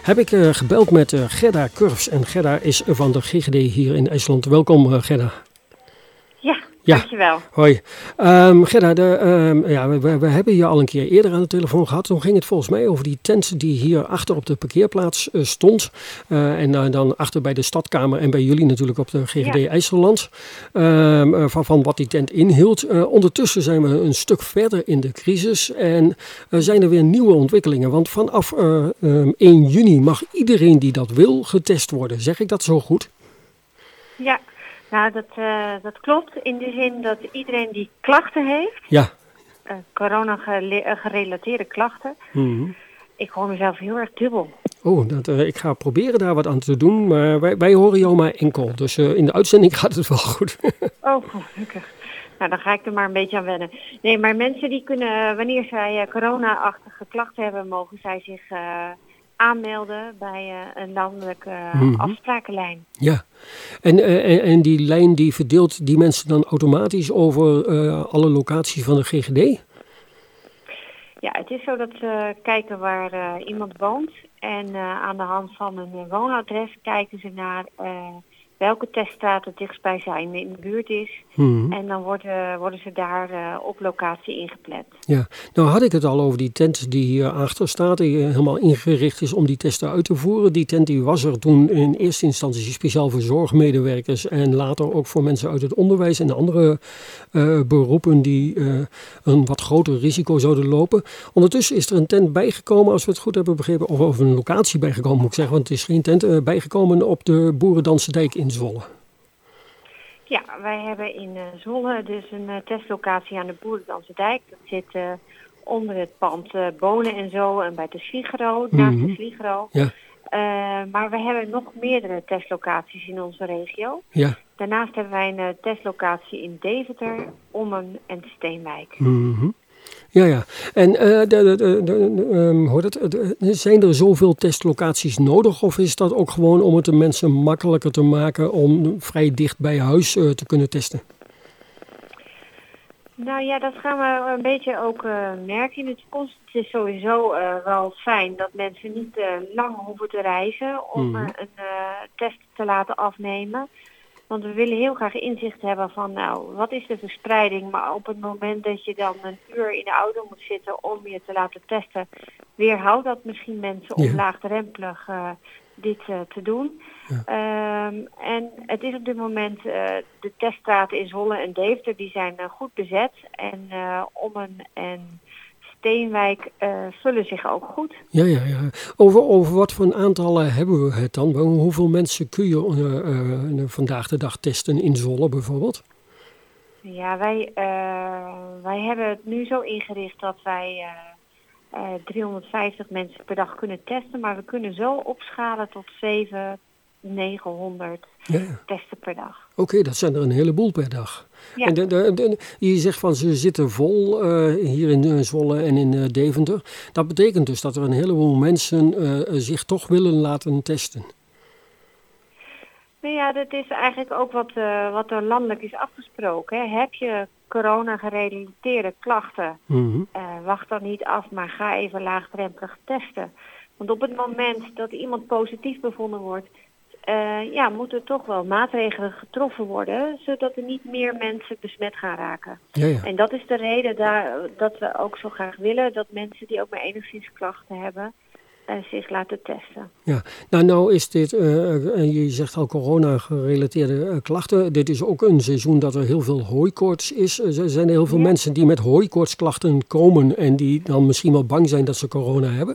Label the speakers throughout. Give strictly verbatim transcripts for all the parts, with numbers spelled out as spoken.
Speaker 1: heb ik uh, gebeld met uh, Gerda Curves. En Gerda is van de G G D hier in IJsland. Welkom uh, Gerda.
Speaker 2: Ja,
Speaker 1: ja,
Speaker 2: dankjewel.
Speaker 1: Hoi. Um, Gerda, de, um, ja, we, we hebben je al een keer eerder aan de telefoon gehad. Toen ging het volgens mij over die tent die hier achter op de parkeerplaats uh, stond. Uh, en uh, dan achter bij de stadkamer en bij jullie natuurlijk op de G G D ja. IJsland. Um, uh, van, van wat die tent inhield. Uh, ondertussen zijn we een stuk verder in de crisis. En uh, zijn er weer nieuwe ontwikkelingen. Want vanaf uh, um, één juni mag iedereen die dat wil getest worden. Zeg ik dat zo goed?
Speaker 2: Ja. Nou, dat, uh, dat klopt in de zin dat iedereen die klachten heeft,
Speaker 1: ja.
Speaker 2: uh, corona-gerelateerde klachten,
Speaker 1: mm-hmm.
Speaker 2: ik hoor mezelf heel erg dubbel.
Speaker 1: Oh, dat, uh, ik ga proberen daar wat aan te doen, maar wij, wij horen jou maar enkel. Dus uh, in de uitzending gaat het wel goed.
Speaker 2: Oh, gelukkig. Nou, dan ga ik er maar een beetje aan wennen. Nee, maar mensen die kunnen, wanneer zij uh, corona-achtige klachten hebben, mogen zij zich Uh, aanmelden bij uh, een landelijke uh, mm-hmm. afsprakenlijn.
Speaker 1: Ja, en, uh, en, en die lijn die verdeelt die mensen dan automatisch over uh, alle locaties van de G G D?
Speaker 2: Ja, het is zo dat ze kijken waar uh, iemand woont en uh, aan de hand van een uh, woonadres kijken ze naar uh, welke teststraat het dichtstbij zijn in de buurt is. Mm-hmm. En dan worden, worden ze daar uh, op locatie ingepland.
Speaker 1: Ja, nou had ik het al over die tent die hier achter staat, die helemaal ingericht is om die testen uit te voeren. Die tent die was er toen in eerste instantie speciaal voor zorgmedewerkers en later ook voor mensen uit het onderwijs en andere uh, beroepen die uh, een wat groter risico zouden lopen. Ondertussen is er een tent bijgekomen, als we het goed hebben begrepen, of, of een locatie bijgekomen moet ik zeggen, want het is geen tent, uh, bijgekomen op de Boerendansendijk in Zwolle.
Speaker 2: Ja, wij hebben in uh, Zwolle dus een uh, testlocatie aan de Boerendansendijk. Dat zit uh, onder het pand uh, Bonen en zo en bij de Sligero, mm-hmm. naast de Sligero. Ja. Uh, maar we hebben nog meerdere testlocaties in onze regio.
Speaker 1: Ja.
Speaker 2: Daarnaast hebben wij een uh, testlocatie in Deventer, Ommen en Steenwijk.
Speaker 1: Mm-hmm. Ja, ja. En uh, de, de, de, de, um, hoort het, de, zijn er zoveel testlocaties nodig of is dat ook gewoon om het de mensen makkelijker te maken om vrij dicht bij huis uh, te kunnen testen?
Speaker 2: Nou ja, dat gaan we een beetje ook uh, merken in de toekomst. Het is sowieso uh, wel fijn dat mensen niet uh, lang hoeven te reizen om mm-hmm. uh, een uh, test te laten afnemen. Want we willen heel graag inzicht hebben van, nou, wat is de verspreiding? Maar op het moment dat je dan een uur in de auto moet zitten om je te laten testen, weerhoudt dat misschien mensen om ja. laagdrempelig uh, dit uh, te doen. Ja. Um, en het is op dit moment, uh, de teststraten in Zwolle en Deventer, die zijn uh, goed bezet. En uh, Ommen en Steenwijk uh, vullen zich ook goed.
Speaker 1: Ja, ja, ja. Over, over wat voor aantallen hebben we het dan? Hoeveel mensen kun je uh, uh, vandaag de dag testen in Zwolle bijvoorbeeld?
Speaker 2: Ja, wij, uh, wij hebben het nu zo ingericht dat wij uh, uh, driehonderdvijftig mensen per dag kunnen testen. Maar we kunnen zo opschalen tot zevenhonderd, negenhonderd ja. testen per dag.
Speaker 1: Oké, okay, dat zijn er een heleboel per dag.
Speaker 2: Ja.
Speaker 1: En de, de, de, je zegt van ze zitten vol uh, hier in uh, Zwolle en in uh, Deventer. Dat betekent dus dat er een heleboel mensen uh, zich toch willen laten testen.
Speaker 2: Nou ja, dat is eigenlijk ook wat, uh, wat er landelijk is afgesproken. Hè. Heb je corona-gerelateerde klachten, mm-hmm. uh, wacht dan niet af, maar ga even laagdrempelig testen. Want op het moment dat iemand positief bevonden wordt, Uh, ja, moeten toch wel maatregelen getroffen worden, zodat er niet meer mensen besmet gaan raken.
Speaker 1: Ja, ja. En
Speaker 2: dat is de reden daar, dat we ook zo graag willen dat mensen die ook maar enigszins klachten hebben, uh, zich laten testen.
Speaker 1: Ja, nou, nou is dit, uh, je zegt al corona-gerelateerde uh, klachten. Dit is ook een seizoen dat er heel veel hooikoorts is. Er zijn er heel veel ja. mensen die met hooikoortsklachten komen en die dan misschien wel bang zijn dat ze corona hebben.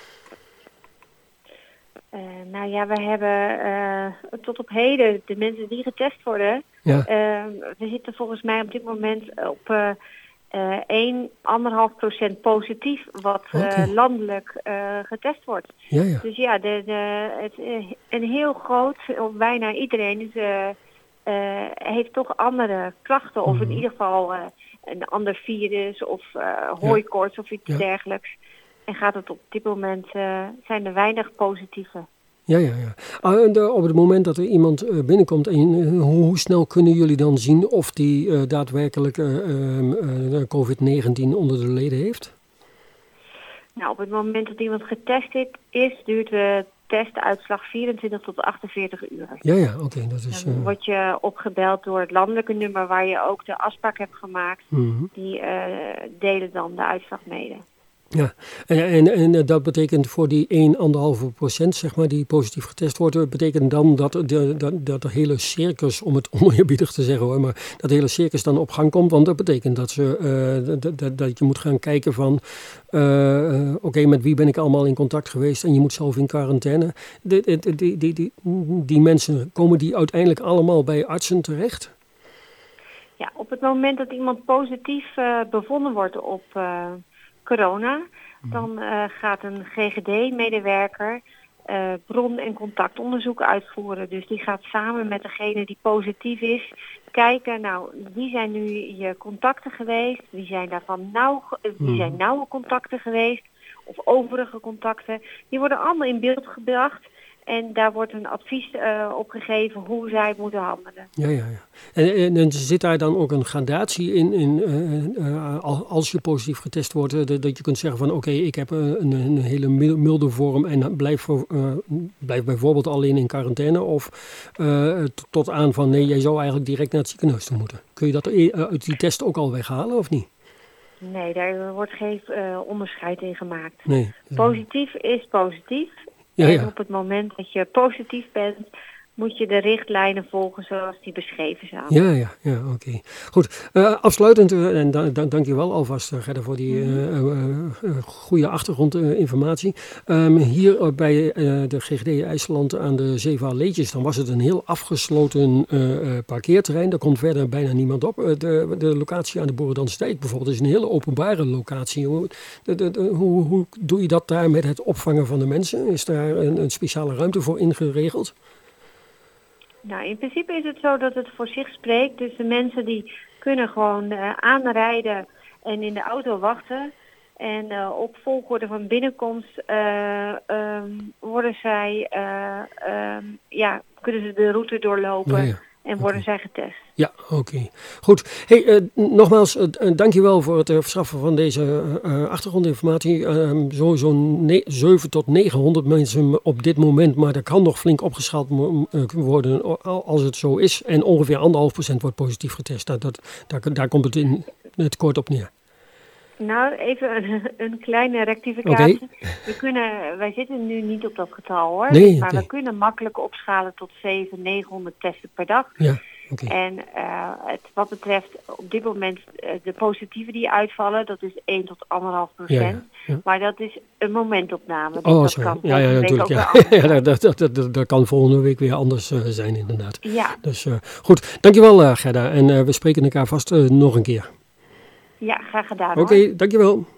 Speaker 2: Uh, nou ja, we hebben uh, tot op heden de mensen die getest worden. Ja. Uh, we zitten volgens mij op dit moment op uh, uh, één komma vijf procent positief wat okay. uh, landelijk uh, getest wordt.
Speaker 1: Ja, ja.
Speaker 2: Dus ja, de, de, het, een heel groot, of bijna iedereen is, uh, uh, heeft toch andere klachten. Mm-hmm. Of in ieder geval uh, een ander virus of uh, hooikoorts ja. of iets ja. dergelijks. En gaat het op dit moment, uh, zijn er weinig positieve.
Speaker 1: Ja, ja, ja. Uh, de, op het moment dat er iemand uh, binnenkomt, en, uh, hoe snel kunnen jullie dan zien of die uh, daadwerkelijk uh, uh, uh, covid negentien onder de leden heeft?
Speaker 2: Nou, op het moment dat iemand getest is, duurt het testuitslag vierentwintig tot achtenveertig uur.
Speaker 1: Ja, ja, oké. Okay, dat is.
Speaker 2: Dan
Speaker 1: uh...
Speaker 2: word je opgebeld door het landelijke nummer waar je ook de afspraak hebt gemaakt. Mm-hmm. Die uh, delen dan de uitslag mede.
Speaker 1: Ja, en, en, en dat betekent voor die één komma vijf procent, zeg maar, die positief getest wordt, betekent dan dat de, dat, dat de hele circus, om het oneerbiedig te zeggen hoor, maar dat hele circus dan op gang komt, want dat betekent dat, ze, uh, dat, dat, dat je moet gaan kijken van, uh, oké, okay, met wie ben ik allemaal in contact geweest en je moet zelf in quarantaine. Die, die, die, die, die, die mensen, komen die uiteindelijk allemaal bij artsen terecht?
Speaker 2: Ja, op het moment dat iemand positief uh, bevonden wordt op uh, corona, dan uh, gaat een G G D-medewerker uh, bron- en contactonderzoek uitvoeren. Dus die gaat samen met degene die positief is kijken, nou, wie zijn nu je contacten geweest? Wie zijn daarvan nauw, wie zijn nauwe contacten geweest? Of overige contacten? Die worden allemaal in beeld gebracht. En daar wordt een advies uh, op gegeven hoe zij moeten handelen.
Speaker 1: Ja, ja, ja. En, en, en zit daar dan ook een gradatie in, in uh, uh, als je positief getest wordt, uh, dat je kunt zeggen van oké, okay, ik heb uh, een, een hele milde vorm en blijf, uh, blijf bijvoorbeeld alleen in quarantaine of uh, t- tot aan van nee, jij zou eigenlijk direct naar het ziekenhuis toe moeten. Kun je dat uh, uit die test ook al weghalen of niet?
Speaker 2: Nee, daar wordt geen uh, onderscheid in gemaakt.
Speaker 1: Nee.
Speaker 2: Positief is positief.
Speaker 1: Ja, ja.
Speaker 2: En op het moment dat je positief bent, moet je de richtlijnen volgen zoals die beschreven zijn.
Speaker 1: Ja, ja, ja, oké. Okay. Goed, uh, afsluitend, uh, en da- da- dank je wel alvast, uh, Gerda, voor die uh, uh, uh, goede achtergrondinformatie. Uh, um, hier uh, bij uh, de G G D IJsland aan de Zeevaarleetjes, dan was het een heel afgesloten uh, uh, parkeerterrein. Daar komt verder bijna niemand op. Uh, de, de locatie aan de Boerendansdijk bijvoorbeeld is een hele openbare locatie. Hoe, de, de, de, hoe, hoe doe je dat daar met het opvangen van de mensen? Is daar een, een speciale ruimte voor ingeregeld?
Speaker 2: Nou, in principe is het zo dat het voor zich spreekt. Dus de mensen die kunnen gewoon uh, aanrijden en in de auto wachten. En uh, op volgorde van binnenkomst uh, um, worden zij, uh, um, ja, kunnen ze de route doorlopen. Ja, ja. En worden okay. zij getest.
Speaker 1: Ja, oké. Okay. Goed. Hey, uh, nogmaals, uh, dankjewel voor het uh, verschaffen van deze uh, achtergrondinformatie. Uh, Sowieso ne- zeven tot negenhonderd mensen op dit moment, maar dat kan nog flink opgeschaald mo- uh, worden als het zo is. En ongeveer anderhalf procent wordt positief getest. Dat, dat, daar, daar komt het in het kort op neer.
Speaker 2: Nou, even een, een kleine rectificatie.
Speaker 1: Okay.
Speaker 2: We kunnen, wij zitten nu niet op dat getal hoor.
Speaker 1: Nee,
Speaker 2: maar
Speaker 1: okay.
Speaker 2: we kunnen makkelijk opschalen tot zevenhonderd, negenhonderd testen per dag.
Speaker 1: Ja, okay.
Speaker 2: En uh, het, wat betreft op dit moment uh, de positieven die uitvallen, dat is één tot anderhalf procent. Ja, ja, ja. Maar dat is een momentopname. Dus
Speaker 1: oh,
Speaker 2: dat
Speaker 1: sorry.
Speaker 2: kan
Speaker 1: ja, ja, natuurlijk. Ja. ja, dat, dat, dat, dat, dat kan volgende week weer anders uh, zijn inderdaad.
Speaker 2: Ja.
Speaker 1: Dus uh, goed, dankjewel uh, Gerda. En uh, we spreken elkaar vast uh, nog een keer.
Speaker 2: Ja, graag gedaan.
Speaker 1: Oké, okay, dankjewel.